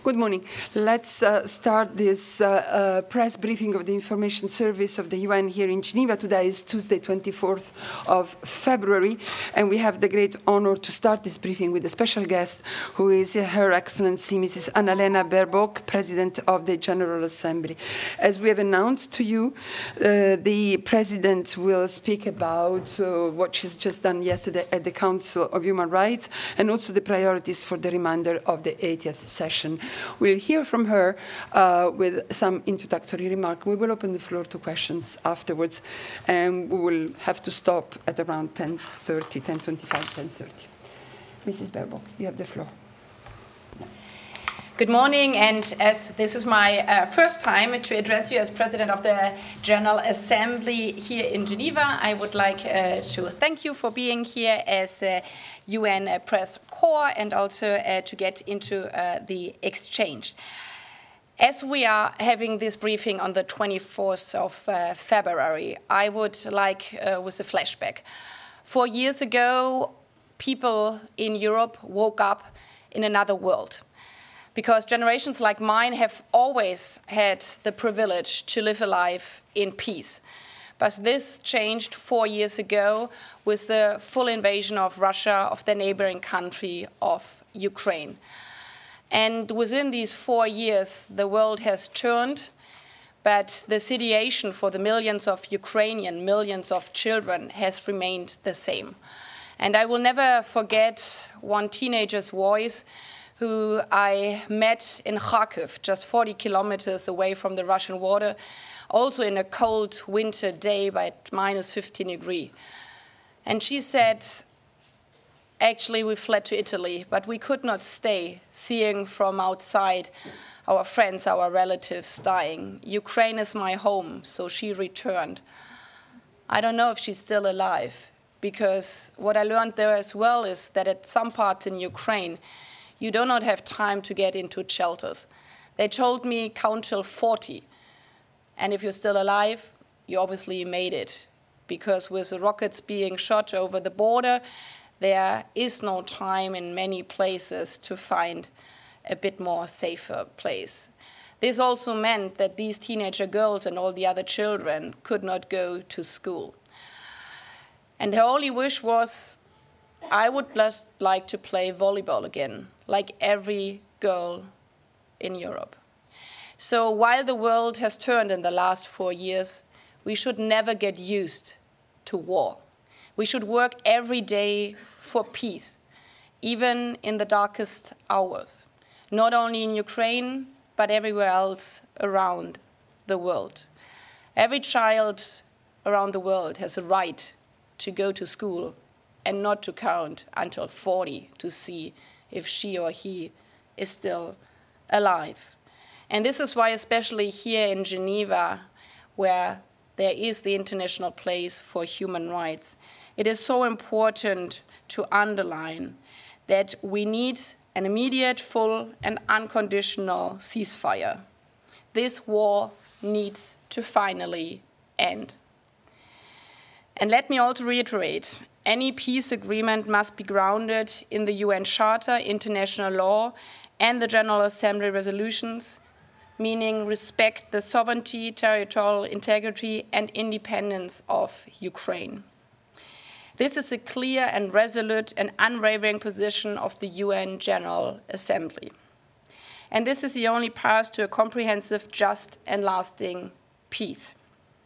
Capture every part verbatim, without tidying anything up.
Good morning. Let's uh, start this uh, uh, press briefing of the Information Service of the U N here in Geneva. Today is Tuesday, twenty-fourth of February, and we have the great honor to start this briefing with a special guest, who is Her Excellency Missus Annalena Baerbock, President of the General Assembly. As we have announced to you, uh, the President will speak about uh, what she's just done yesterday at the Council of Human Rights, and also the priorities for the remainder of the eightieth session. We'll hear from her uh, with some introductory remarks. We will open the floor to questions afterwards, and we will have to stop at around ten thirty, ten twenty-five, ten thirty. Missus Baerbock, you have the floor. Good morning, and as this is my uh, first time to address you as President of the General Assembly here in Geneva, I would like uh, to thank you for being here as uh, U N uh, Press Corps, and also uh, to get into uh, the exchange. As we are having this briefing on the twenty-fourth of uh, February, I would like, uh, with a flashback. Four years ago, people in Europe woke up in another world, because generations like mine have always had the privilege to live a life in peace. But this changed four years ago with the full invasion of Russia, of the neighboring country of Ukraine. And within these four years, the world has turned, but the situation for the millions of Ukrainian, millions of children has remained the same. And I will never forget one teenager's voice who I met in Kharkiv, just forty kilometers away from the Russian border, also in a cold winter day by minus fifteen degrees. And she said, actually, we fled to Italy, but we could not stay, seeing from outside our friends, our relatives dying. Ukraine is my home, so she returned. I don't know if she's still alive, because what I learned there as well is that at some parts in Ukraine, you do not have time to get into shelters. They told me count till forty. And if you're still alive, you obviously made it. Because with the rockets being shot over the border, there is no time in many places to find a bit more safer place. This also meant that these teenager girls and all the other children could not go to school. And her only wish was, I would just like to play volleyball again, like every girl in Europe. So while the world has turned in the last four years, we should never get used to war. We should work every day for peace, even in the darkest hours, not only in Ukraine, but everywhere else around the world. Every child around the world has a right to go to school and not to count until forty to see if she or he is still alive. And this is why, especially here in Geneva, where there is the International Place for Human Rights, it is so important to underline that we need an immediate, full, and unconditional ceasefire. This war needs to finally end. And let me also reiterate, any peace agreement must be grounded in the U N Charter, international law, and the General Assembly resolutions, meaning respect the sovereignty, territorial integrity, and independence of Ukraine. This is a clear and resolute and unwavering position of the U N General Assembly. And this is the only path to a comprehensive, just, and lasting peace.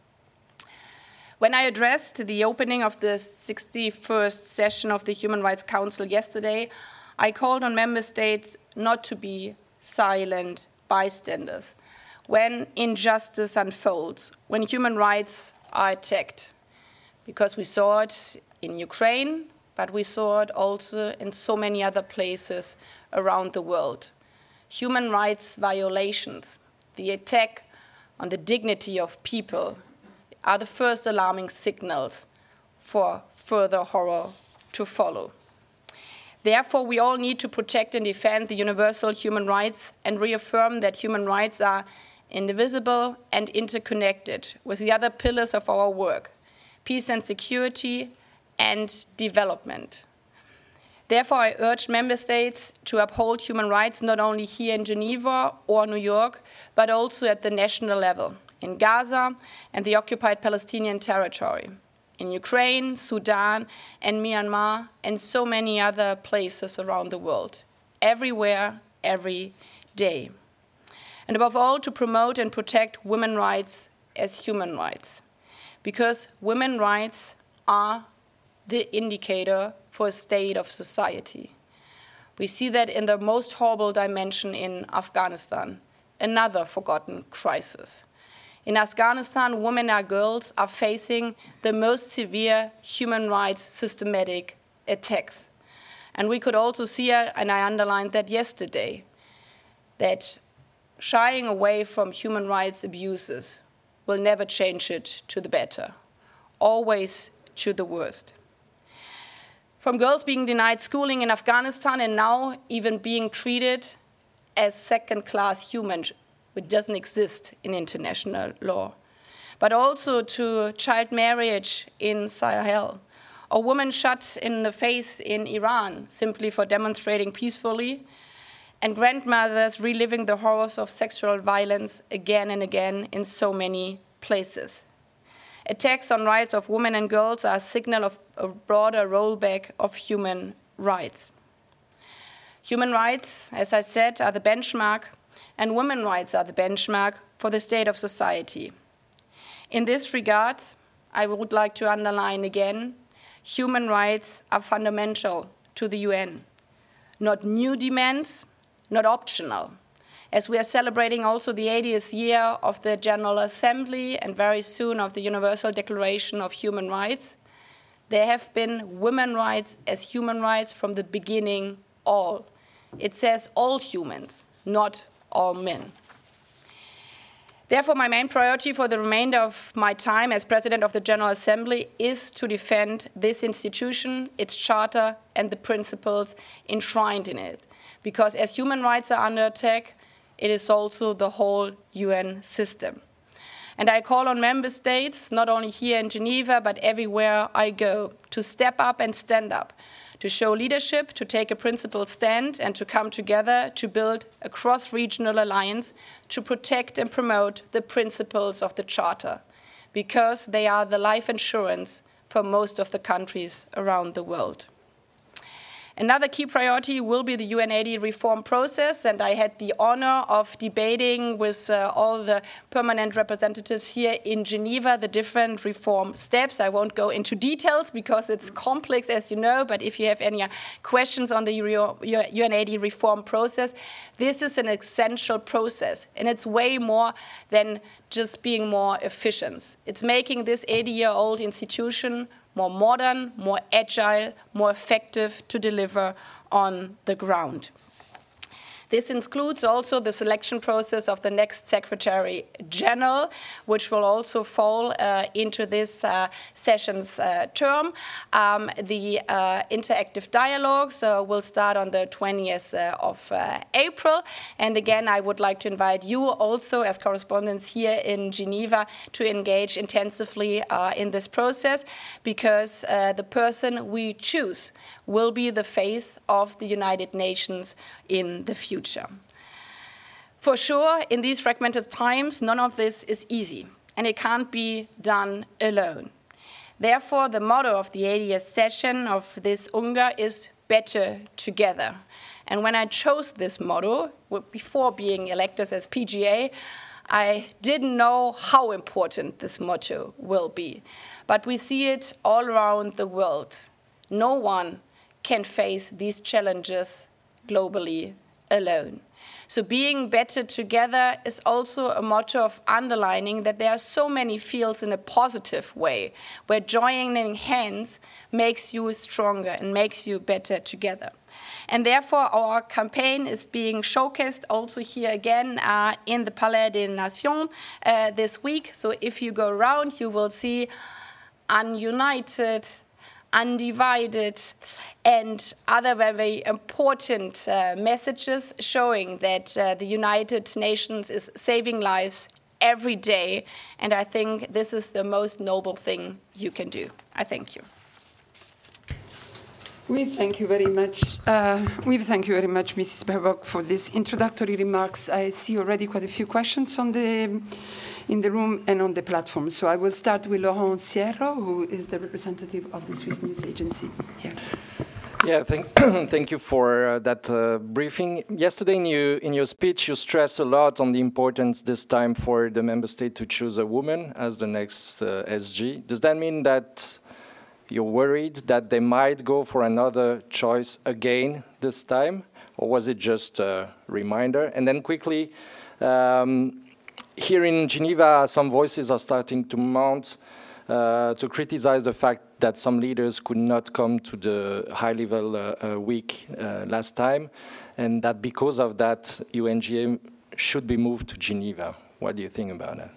When I addressed the opening of the sixty-first session of the Human Rights Council yesterday, I called on member states not to be silent bystanders when injustice unfolds, when human rights are attacked. Because we saw it in Ukraine, but we saw it also in so many other places around the world. Human rights violations, the attack on the dignity of people, are the first alarming signals for further horror to follow. Therefore, we all need to protect and defend the universal human rights and reaffirm that human rights are indivisible and interconnected with the other pillars of our work, peace and security, and development. Therefore, I urge member states to uphold human rights not only here in Geneva or New York, but also at the national level, in Gaza and the occupied Palestinian territory, in Ukraine, Sudan, and Myanmar, and so many other places around the world, everywhere, every day. And above all, to promote and protect women's rights as human rights, because women's rights are the indicator for a state of society. We see that in the most horrible dimension in Afghanistan, another forgotten crisis. In Afghanistan, women and girls are facing the most severe human rights systematic attacks. And we could also see, and I underlined that yesterday, that shying away from human rights abuses will never change it to the better, always to the worst. From girls being denied schooling in Afghanistan and now even being treated as second-class humans, which doesn't exist in international law, but also to child marriage in Sahel, or women shot in the face in Iran simply for demonstrating peacefully, and grandmothers reliving the horrors of sexual violence again and again in so many places. Attacks on rights of women and girls are a signal of a broader rollback of human rights. Human rights, as I said, are the benchmark, and women's rights are the benchmark for the state of society. In this regard, I would like to underline again, human rights are fundamental to the U N, not new demands, not optional. As we are celebrating also the eightieth year of the General Assembly and very soon of the Universal Declaration of Human Rights, there have been women's rights as human rights from the beginning, all. It says all humans, not all men. Therefore, my main priority for the remainder of my time as President of the General Assembly is to defend this institution, its charter, and the principles enshrined in it. Because as human rights are under attack, it is also the whole U N system. And I call on member states, not only here in Geneva, but everywhere I go, to step up and stand up, to show leadership, to take a principled stand, and to come together to build a cross-regional alliance to protect and promote the principles of the Charter, because they are the life insurance for most of the countries around the world. Another key priority will be the U N eighty reform process, and I had the honor of debating with uh, all the permanent representatives here in Geneva the different reform steps. I won't go into details because it's complex, as you know, but if you have any questions on the U N eighty reform process, this is an essential process, and it's way more than just being more efficient. It's making this eighty-year-old institution more modern, more agile, more effective to deliver on the ground. This includes also the selection process of the next Secretary General, which will also fall uh, into this uh, session's uh, term. Um, the uh, interactive dialogue so will start on the twentieth uh, of uh, April. And again, I would like to invite you also as correspondents here in Geneva to engage intensively uh, in this process, because uh, the person we choose will be the face of the United Nations in the future. For sure, in these fragmented times, none of this is easy, and it can't be done alone. Therefore, the motto of the eightieth session of this U N G A is better together. And when I chose this motto, before being elected as P G A, I didn't know how important this motto will be. But we see it all around the world. No one can face these challenges globally alone. So being better together is also a motto of underlining that there are so many fields in a positive way, where joining hands makes you stronger and makes you better together. And therefore, our campaign is being showcased also here again uh, in the Palais des Nations uh, this week. So if you go around, you will see ununited, undivided, and other very important uh, messages showing that uh, the United Nations is saving lives every day. And I think this is the most noble thing you can do. I thank you. We thank you very much. Uh, we thank you very much, Missus Baerbock, for these introductory remarks. I see already quite a few questions on the, in the room and on the platform. So I will start with Laurent Sierro, who is the representative of the Swiss News Agency here. Yeah, thank, thank you for uh, that uh, briefing. Yesterday in, you, in your speech, you stressed a lot on the importance this time for the member state to choose a woman as the next uh, S G. Does that mean that you're worried that they might go for another choice again this time? Or was it just a reminder? And then quickly, um, here in Geneva, some voices are starting to mount uh, to criticize the fact that some leaders could not come to the high-level uh, uh, week uh, last time, and that because of that, U N G A should be moved to Geneva. What do you think about that?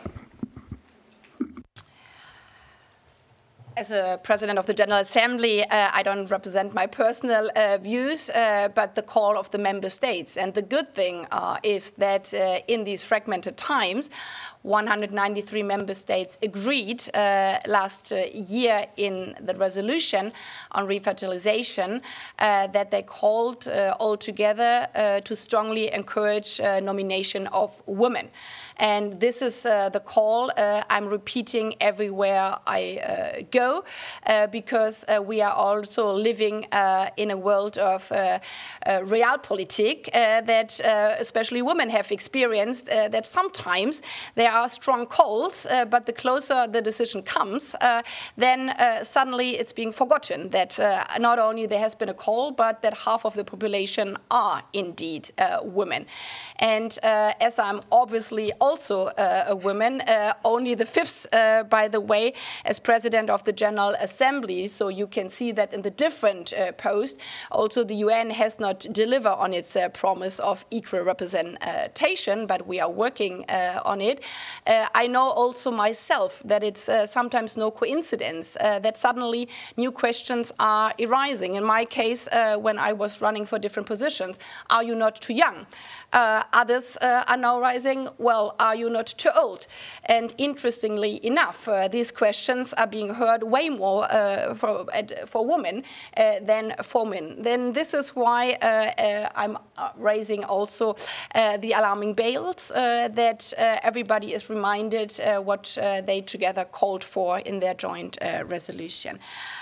As a president of the General Assembly, uh, I don't represent my personal uh, views, uh, but the call of the member states. And the good thing uh, is that uh, in these fragmented times, one hundred ninety-three member states agreed uh, last uh, year in the resolution on refertilization uh, that they called uh, all together uh, to strongly encourage uh, nomination of women. And this is uh, the call uh, I'm repeating everywhere I uh, go, uh, because uh, we are also living uh, in a world of uh, uh, realpolitik uh, that uh, especially women have experienced, uh, that sometimes there are strong calls, uh, but the closer the decision comes, uh, then uh, suddenly it's being forgotten that uh, not only there has been a call, but that half of the population are indeed uh, women. And uh, as I'm obviously also uh, a woman, uh, only the fifth, uh, by the way, as president of the General Assembly. So you can see that in the different uh, posts, also the U N has not delivered on its uh, promise of equal representation, but we are working uh, on it. Uh, I know also myself that it's uh, sometimes no coincidence uh, that suddenly new questions are arising. In my case, uh, when I was running for different positions, are you not too young? Uh, others uh, are now rising, well, are you not too old? And interestingly enough, uh, these questions are being heard way more uh, for, uh, for women uh, than for men. Then this is why uh, uh, I'm raising also uh, the alarming bells, uh, that uh, everybody is reminded uh, what uh, they together called for in their joint uh, resolution.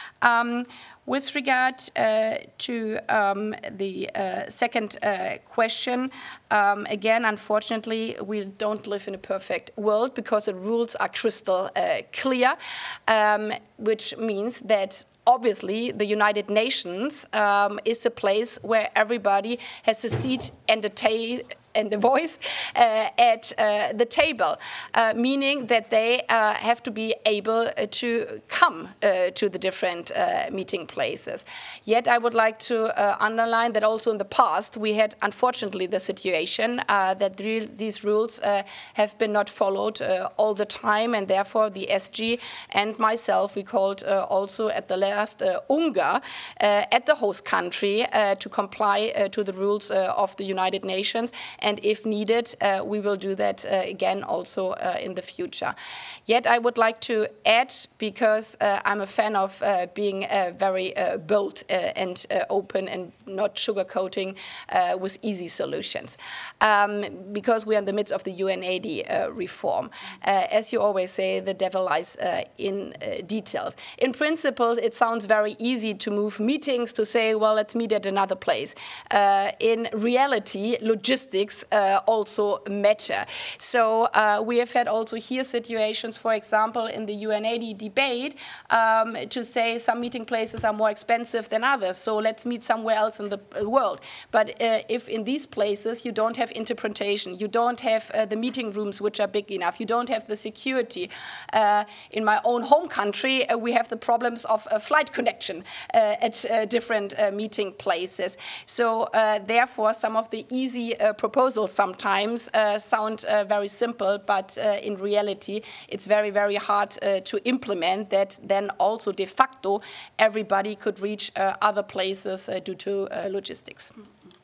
Um, With regard uh, to um, the uh, second uh, question, um, again, unfortunately, we don't live in a perfect world because the rules are crystal uh, clear, um, which means that obviously the United Nations um, is a place where everybody has a seat and a ta- and a voice uh, at uh, the table, uh, meaning that they uh, have to be able uh, to come uh, to the different uh, meeting places. Yet I would like to uh, underline that also in the past we had, unfortunately, the situation uh, that the, these rules uh, have been not followed uh, all the time, and therefore the S G and myself, we called uh, also at the last uh, UNGA uh, at the host country uh, to comply uh, to the rules uh, of the United Nations. And if needed, uh, we will do that uh, again also uh, in the future. Yet I would like to add, because uh, I'm a fan of uh, being uh, very uh, bold uh, and uh, open and not sugarcoating uh, with easy solutions. Um, because we are in the midst of the U N eighty uh, reform. Uh, as you always say, the devil lies uh, in uh, details. In principle, it sounds very easy to move meetings to say, well, let's meet at another place. Uh, in reality, logistics Uh, also matter. So uh, we have had also here situations, for example, in the U N eighty debate, um, to say some meeting places are more expensive than others, so let's meet somewhere else in the world. But uh, if in these places you don't have interpretation, you don't have uh, the meeting rooms which are big enough, you don't have the security. Uh, in my own home country, uh, we have the problems of uh, flight connection uh, at uh, different uh, meeting places. So uh, therefore, some of the easy uh, proposals sometimes uh, sound uh, very simple, but uh, in reality it's very, very hard uh, to implement that. Then also de facto everybody could reach uh, other places uh, due to uh, logistics.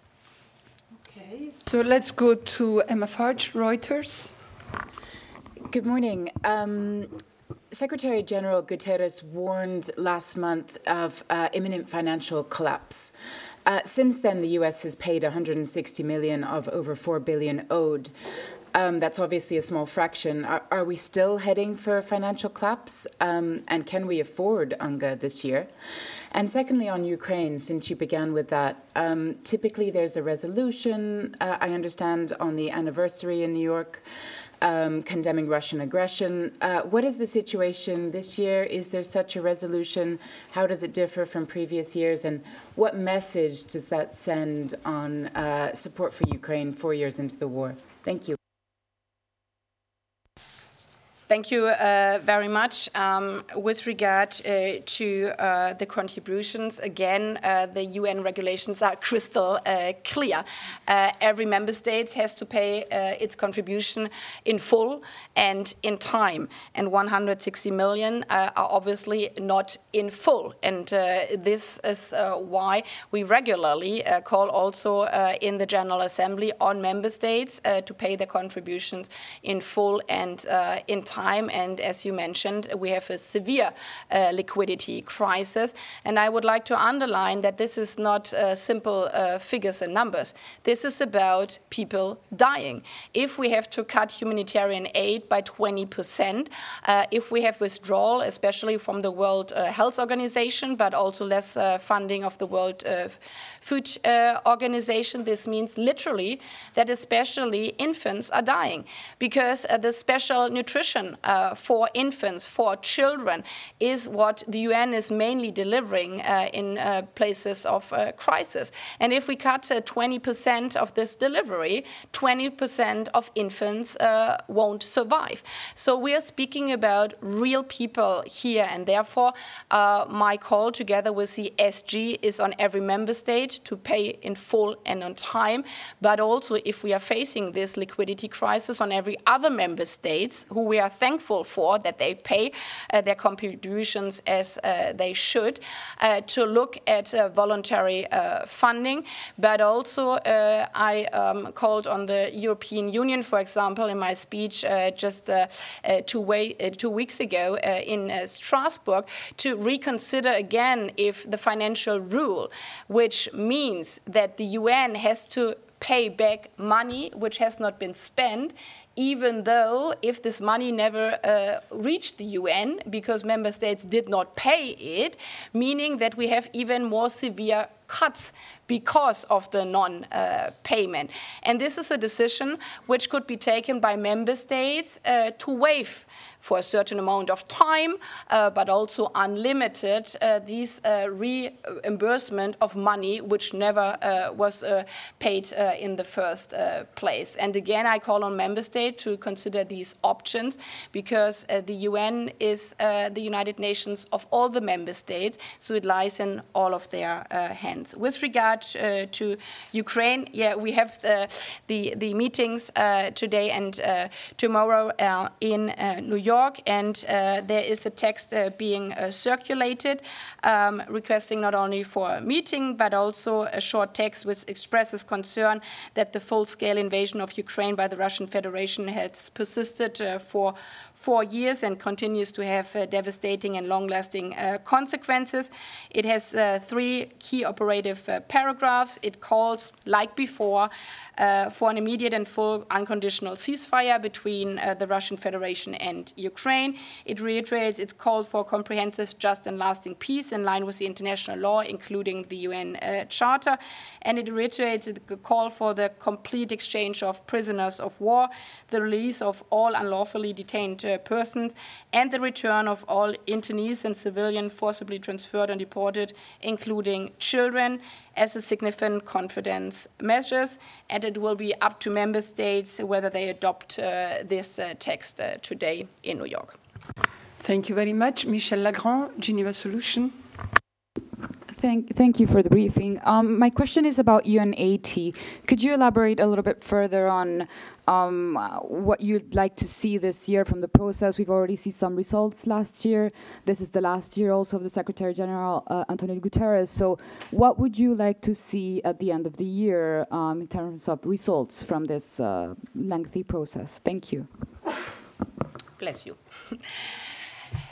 Okay, so let's go to Emma Farge, Reuters. Good morning. Um, Secretary General Guterres warned last month of uh, imminent financial collapse. Uh, since then, the U S has paid one hundred sixty million of over four billion owed. Um, that's obviously a small fraction. Are, are we still heading for financial collapse? Um, and can we afford U N G A this year? And secondly, on Ukraine, since you began with that, um, typically there's a resolution, uh, I understand, on the anniversary in New York, um, condemning Russian aggression. Uh, what is the situation this year? Is there such a resolution? How does it differ from previous years? And what message does that send on uh, support for Ukraine four years into the war? Thank you. Thank you uh, very much. Um, with regard uh, to uh, the contributions, again, uh, the U N regulations are crystal uh, clear. Uh, every member state has to pay uh, its contribution in full and in time. And one hundred sixty million uh, are obviously not in full. And uh, this is uh, why we regularly uh, call also uh, in the General Assembly on member states uh, to pay their contributions in full and uh, in time. Time. And as you mentioned, we have a severe uh, liquidity crisis. And I would like to underline that this is not uh, simple uh, figures and numbers. This is about people dying. If we have to cut humanitarian aid by twenty percent, uh, if we have withdrawal, especially from the World uh, Health Organization, but also less uh, funding of the World uh, Food uh, Organization, this means literally that especially infants are dying because uh, the special nutrition Uh, for infants, for children, is what the U N is mainly delivering uh, in uh, places of uh, crisis. And if we cut uh, twenty percent of this delivery, twenty percent of infants uh, won't survive. So we are speaking about real people here, and therefore uh, my call together with the S G is on every member state to pay in full and on time, but also if we are facing this liquidity crisis, on every other member states who we are thankful for that they pay uh, their contributions as uh, they should, uh, to look at uh, voluntary uh, funding. But also uh, I um, called on the European Union, for example, in my speech uh, just uh, uh, two, way, uh, two weeks ago uh, in uh, Strasbourg, to reconsider again if the financial rule, which means that the U N has to pay back money which has not been spent, even though if this money never uh, reached the U N because member states did not pay it, meaning that we have even more severe cuts because of the non-payment. Uh, and this is a decision which could be taken by member states uh, to waive for a certain amount of time, uh, but also unlimited, uh, these uh, reimbursement of money which never uh, was uh, paid uh, in the first uh, place. And again, I call on member states to consider these options because uh, the U N is uh, the United Nations of all the member states, so it lies in all of their uh, hands. With regard uh, to Ukraine, yeah, we have the, the, the meetings uh, today and uh, tomorrow uh, in uh, New York. York, and uh, there is a text uh, being uh, circulated um, requesting not only for a meeting but also a short text which expresses concern that the full-scale invasion of Ukraine by the Russian Federation has persisted uh, for four years and continues to have uh, devastating and long-lasting uh, consequences. It has uh, three key operative uh, paragraphs. It calls, like before, uh, for an immediate and full unconditional ceasefire between uh, the Russian Federation and Ukraine. It reiterates its call for comprehensive, just and lasting peace in line with the international law, including the U N uh, Charter. And it reiterates the call for the complete exchange of prisoners of war, the release of all unlawfully detained uh, persons, and the return of all internees and civilians forcibly transferred and deported, including children, as a significant confidence measures. And it will be up to member states whether they adopt uh, this uh, text uh, today in New York. Thank you very much. Michel Lagrand, Geneva Solution. Thank, thank you for the briefing. Um, my question is about U N eighty. Could you elaborate a little bit further on um, what you'd like to see this year from the process? We've already seen some results last year. This is the last year also of the Secretary General, uh, Antonio Guterres. So what would you like to see at the end of the year um, in terms of results from this uh, lengthy process? Thank you. Bless you.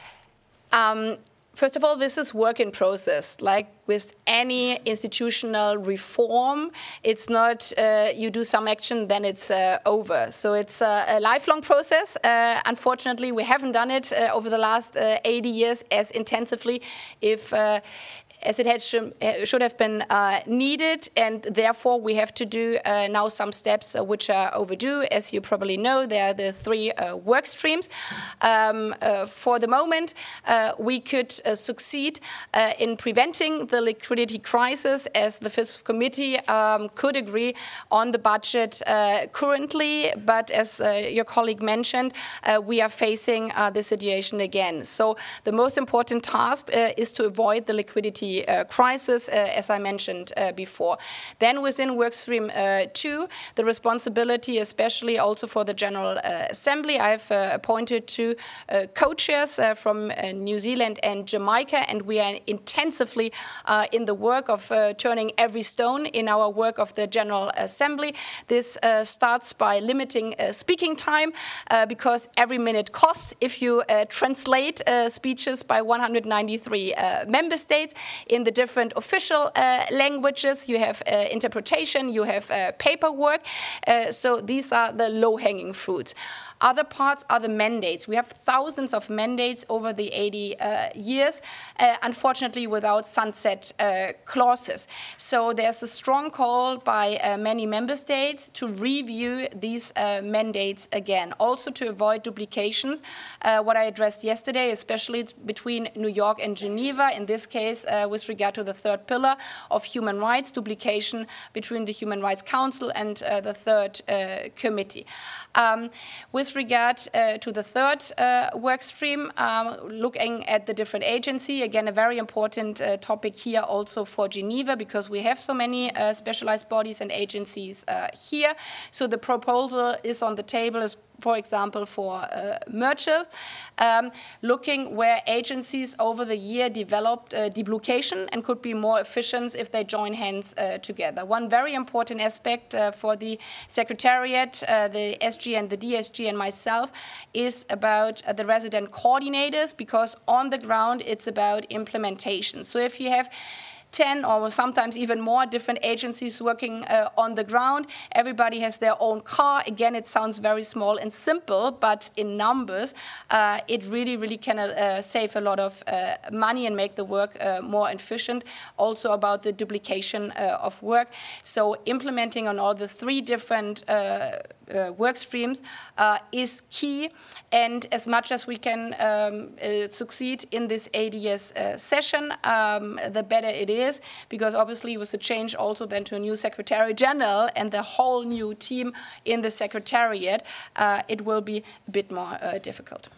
Um, First of all, this is work in process. Like with any institutional reform, it's not uh, you do some action, then it's uh, over. So it's uh, a lifelong process. Uh, unfortunately, we haven't done it uh, over the last uh, eighty years as intensively if uh, as it has should, should have been uh, needed, and therefore we have to do uh, now some steps uh, which are overdue. As you probably know, there are the three uh, work streams. Um, uh, for the moment, uh, we could uh, succeed uh, in preventing the liquidity crisis, as the Fiscal Committee um, could agree on the budget uh, currently, but as uh, your colleague mentioned, uh, we are facing uh, the situation again. So the most important task uh, is to avoid the liquidity Uh, crisis, uh, as I mentioned uh, before. Then within Workstream uh, two, the responsibility, especially also for the General uh, Assembly, I've uh, appointed two uh, co-chairs uh, from uh, New Zealand and Jamaica, and we are intensively uh, in the work of uh, turning every stone in our work of the General Assembly. This uh, starts by limiting uh, speaking time, uh, because every minute costs if you uh, translate uh, speeches by one hundred ninety-three uh, member states. In the different official uh, languages, you have uh, interpretation, you have uh, paperwork. Uh, so these are the low-hanging fruits. Other parts are the mandates. We have thousands of mandates over the eighty uh, years, uh, unfortunately without sunset uh, clauses. So there's a strong call by uh, many member states to review these uh, mandates again, also to avoid duplications. Uh, what I addressed yesterday, especially between New York and Geneva, in this case uh, with regard to the third pillar of human rights, duplication between the Human Rights Council and uh, the third uh, committee. Um, with regard uh, to the third uh, work stream, um, looking at the different agency, again, a very important uh, topic here also for Geneva, because we have so many uh, specialized bodies and agencies uh, here. So the proposal is on the table, is for example, for uh, Merchel, um, looking where agencies over the year developed uh, debloccation and could be more efficient if they join hands uh, together. One very important aspect uh, for the Secretariat, uh, the S G and the D S G and myself, is about uh, the resident coordinators, because on the ground it's about implementation. So if you have ten or sometimes even more different agencies working uh, on the ground. Everybody has their own car. Again, it sounds very small and simple, but in numbers, uh, it really, really can uh, save a lot of uh, money and make the work uh, more efficient. Also about the duplication uh, of work. So implementing on all the three different uh, Uh, work streams uh, is key, and as much as we can um, uh, succeed in this eighty years uh, session, um, the better it is, because obviously with the change also then to a new Secretary General and the whole new team in the Secretariat, uh, it will be a bit more uh, difficult.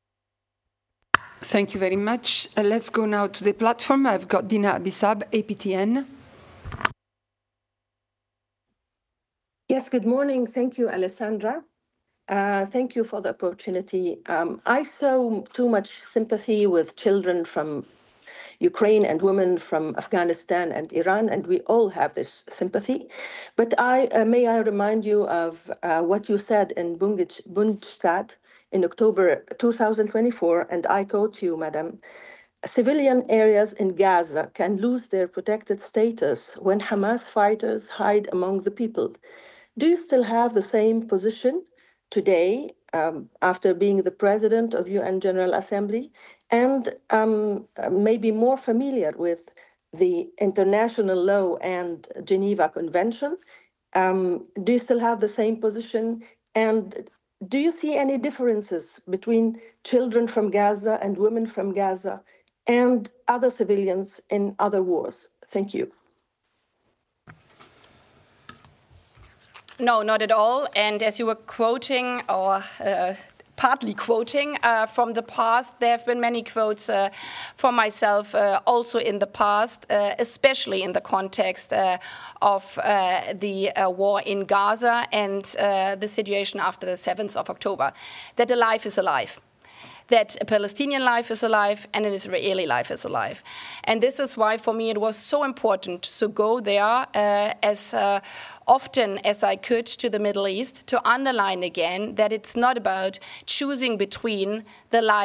Thank you very much. Uh, let's go now to the platform. I've got Dina Abissab, A P T N. Yes, good morning. Thank you, Alessandra. Uh, thank you for the opportunity. Um, I saw too much sympathy with children from Ukraine and women from Afghanistan and Iran, and we all have this sympathy. But I uh, may I remind you of uh, what you said in Bundestag in October two thousand twenty-four, and I quote you, Madam. Civilian areas in Gaza can lose their protected status when Hamas fighters hide among the people. Do you still have the same position today, um, after being the president of U N General Assembly, and um, maybe more familiar with the international law and Geneva Convention? Um, do you still have the same position? And do you see any differences between children from Gaza and women from Gaza and other civilians in other wars? Thank you. No, not at all. And as you were quoting, or uh, partly quoting uh, from the past, there have been many quotes uh, from myself uh, also in the past, uh, especially in the context uh, of uh, the uh, war in Gaza and uh, the situation after the seventh of October, that a life is a life. That a Palestinian life is alive and an Israeli life is alive. And this is why, for me, it was so important to go there uh, as uh, often as I could to the Middle East, to underline again that it's not about choosing between the life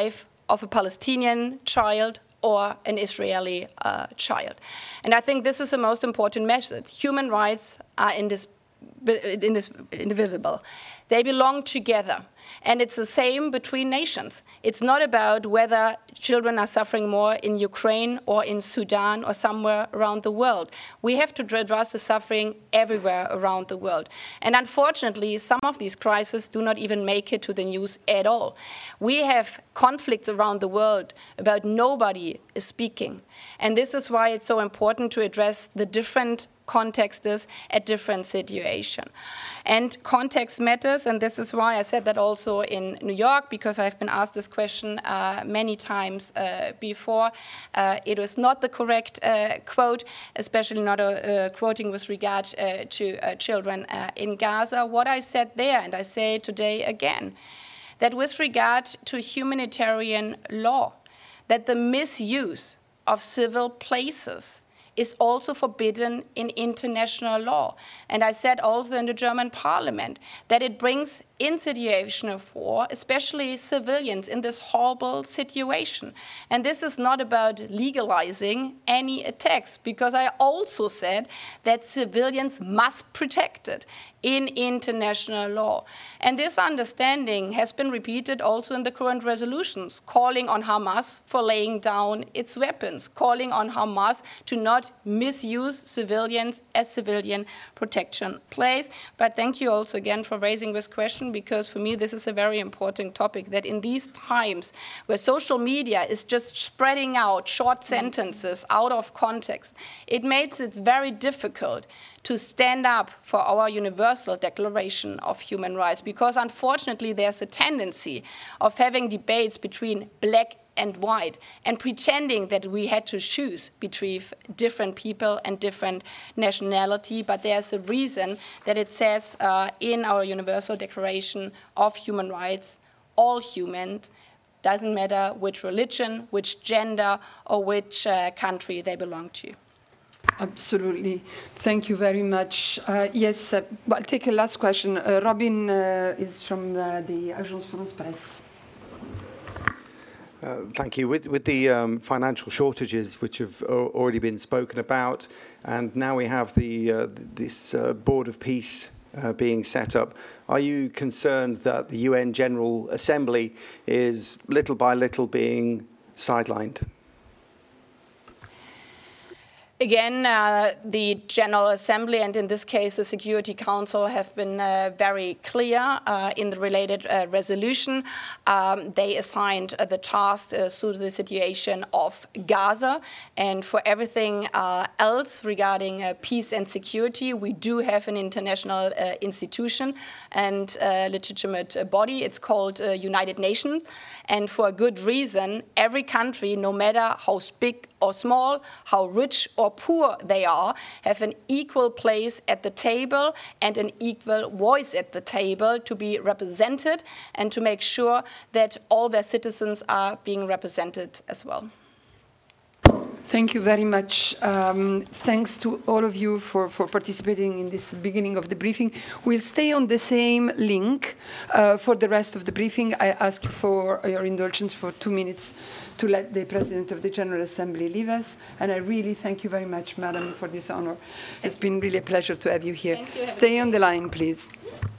of a Palestinian child or an Israeli uh, child. And I think this is the most important message. Human rights are indis indis indivisible. They belong together. And it's the same between nations. It's not about whether children are suffering more in Ukraine or in Sudan or somewhere around the world. We have to address the suffering everywhere around the world. And unfortunately, some of these crises do not even make it to the news at all. We have conflicts around the world about nobody is speaking. And this is why it's so important to address the different contexts at different situations. And context matters, and this is why I said that also in New York, because I've been asked this question uh, many times uh, before. Uh, it was not the correct uh, quote, especially not a, uh, quoting with regard uh, to uh, children uh, in Gaza. What I said there, and I say today again, that with regard to humanitarian law, that the misuse of civil places is also forbidden in international law. And I said also in the German parliament that it brings in situation of war, especially civilians in this horrible situation. And this is not about legalizing any attacks, because I also said that civilians must be protected in international law. And this understanding has been repeated also in the current resolutions, calling on Hamas for laying down its weapons, calling on Hamas to not misuse civilians as civilian protection plays. But thank you also again for raising this question, because for me this is a very important topic, that in these times where social media is just spreading out short sentences out of context, it makes it very difficult to stand up for our Universal Declaration of Human Rights, because unfortunately there's a tendency of having debates between black and white and pretending that we had to choose between different people and different nationality. But there's a reason that it says uh, in our Universal Declaration of Human Rights, all humans, doesn't matter which religion, which gender, or which uh, country they belong to. Absolutely. Thank you very much. Uh, yes, uh, I'll take a last question. Uh, Robin uh, is from uh, the Agence France-Presse. Uh, thank you. With, with the um, financial shortages which have already been spoken about, and now we have the uh, this uh, Board of Peace uh, being set up, are you concerned that the U N General Assembly is little by little being sidelined? Again, uh, the General Assembly, and in this case the Security Council, have been uh, very clear uh, in the related uh, resolution. Um, they assigned uh, the task uh, to the situation of Gaza, and for everything uh, else regarding uh, peace and security, we do have an international uh, institution and uh, legitimate uh, body. It's called uh, United Nations, and for a good reason. Every country, no matter how big or small, how rich or poor they are, have an equal place at the table and an equal voice at the table to be represented and to make sure that all their citizens are being represented as well. Thank you very much. Um, thanks to all of you for, for participating in this beginning of the briefing. We'll stay on the same link uh, for the rest of the briefing. I ask you for your indulgence for two minutes to let the President of the General Assembly leave us. And I really thank you very much, Madam, for this honor. It's been really a pleasure to have you here. Thank you. Stay on the line, please.